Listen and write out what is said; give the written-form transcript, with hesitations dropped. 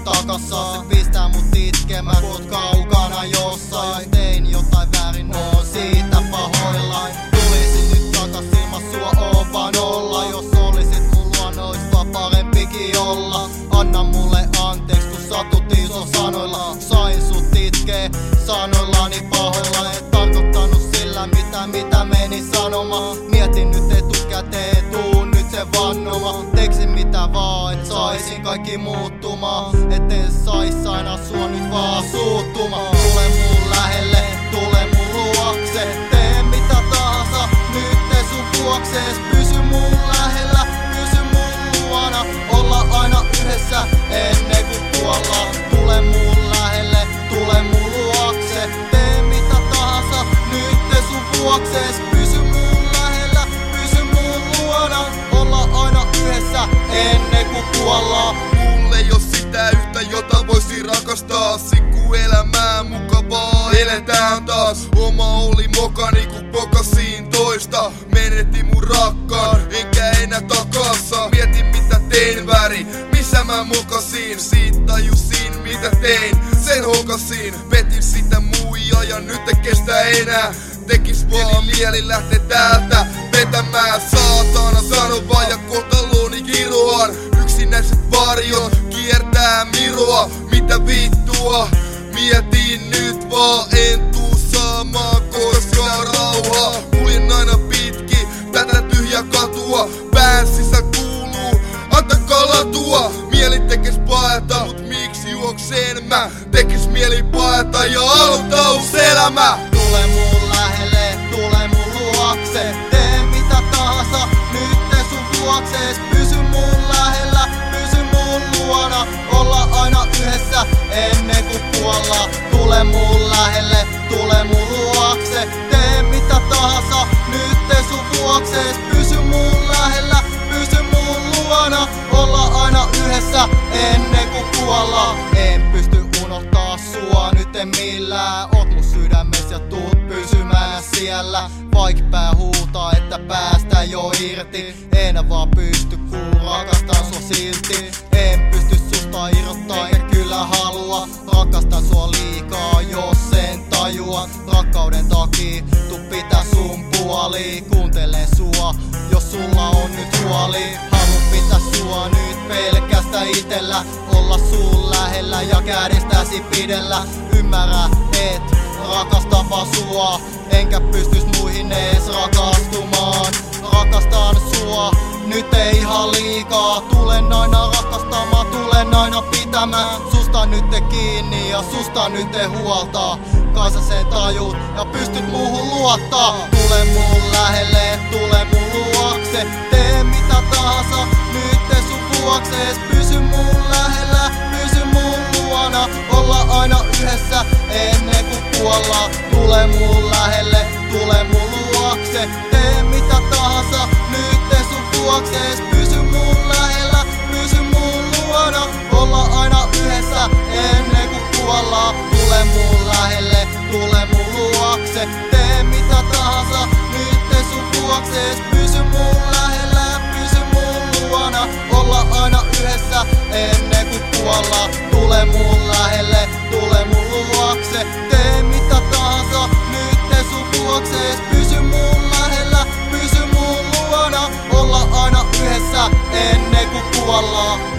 takassa. Se pistää mut itkemään, kun oot kaukana jossain. Jos tein jotain väärin, oon siitä pahoillaan. Tulisit nyt takas ilman sua, oon vaan olla. Jos olisit mun luona, ois vaan parempikin olla. Anna mulle anteeksi, kun satutin sun sanoilla. Sain sut itkee sanoillani pahoilla. Et tarkoittanut sillä mitä meni sanomaan. Mietin nyt etukäteen, tuun nyt se vannoma. Teksin mitä vaan, et saisin kaikki muuttumaan. Etten sais aina sua nyt vaan suuttumaan. Tule mun lähelle, tule mun luokse. Tee mitä tahansa, nyt te sun vuoksees. Pysy mun lähellä, pysy mun luona. Olla aina yhdessä ennen kuin kuollaan. Tule mun lähelle, tule mun luokse. Tee mitä tahansa, nyt te sun vuoksees. Pysy mun lähellä, pysy mun luona. Olla aina yhdessä ennen kuin kuollaan. Mulle ei oo sitä yhtä, jota voisi rakastaa. Sikkuelämää mukavaa, eletään taas. Oma oli mokani, kun pokasin toista. Menetin mun rakkaan, enkä enää takassa. Mietin mitä tein väärin, missä mä mokasin. Siitä tajusin mitä tein, sen hokasin. Petin sitä muijaa ja nyt ei kestä enää. Tekis vaan mieli lähtee täältä vetämään. Saatana sano vaan ja kohtaloni kiroan. Yksinäiset varjot kiertää mirua. Mitä vittua, mietin nyt vaan, en tuu saamaan koskaan rauhaa. Kuljen aina pitki tätä tyhjää katua. Pään sisä kuuluu, antakaa latua. Mieli tekis paeta, mut miksi juokseen mä? Tekis mieli paeta ja aloittaa uusi elämä. Tule mun lähelle, tule mun luokse. Tee mitä tahansa, nyt te sun vuoksees. Pysy mun lähellä, pysy mun luona. Olla aina yhdessä ennen kuin kuollaan. Tule mun lähelle, tule mun luokse. Tee mitä tahansa, nyt te sun vuoksees. Pysy mun lähellä, pysy mun luona. Olla aina yhdessä ennen kuin kuollaan. En pysty unohtaa sua nyt en millään. Oot mun sydämessä ja tuut pysymään siellä. Vaik pää huutaa, että päästä jo irti. En vaan pysty, kun rakastan sua silti. En pysty susta irrottaa, enkä kyllä halua. Rakastan sua liikaa, jos sen tajua. Rakkauden takia tuu pitää sun puoli. Kuuntelen sua, jos sulla on nyt huoli. Haluan pitää sua nyt pelkästä itellä. Olla sun lähellä ja kädestäsi pidellä. Ymmärrä, et rakastan vaan sua. Enkä pystys muihin ees rakastumaan. Rakastan sua, nyt ei ihan liikaa. Tulen aina rakastamaan, tulen aina pitämään. Susta nyt kiinni ja susta nyt huoltaa. Kansa sen tajuut ja pystyt muuhun luottaa. Tule mun lähelle, tule mun luokse. Tee mitä tahansa, nyt te sun vuoksees. Pysy mun lähellä, pysy mun luona. Olla aina yhdessä ennen kuin kuollaan. Tule mun lähelle, tule mun luokse. Tee mitä tahansa, nyt te sun vuoksees. Pysy mun lähellä, pysy mun luona. Olla aina yhdessä ennen kuin kuollaan. Tule mun lähelle, tule mun luokse. Tee mitä tahansa, nyt te sun vuoksees. Pysy mun lähellä, pysy mun luona. Olla aina yhdessä ennen kuin kuollaan. Tule mun lähelle, tule mun luokse. Tee mitä tahansa, nyt te sun vuoksees. Pysy mun lähellä, pysy mun luona. Olla aina yhdessä ennen kuin kuollaan.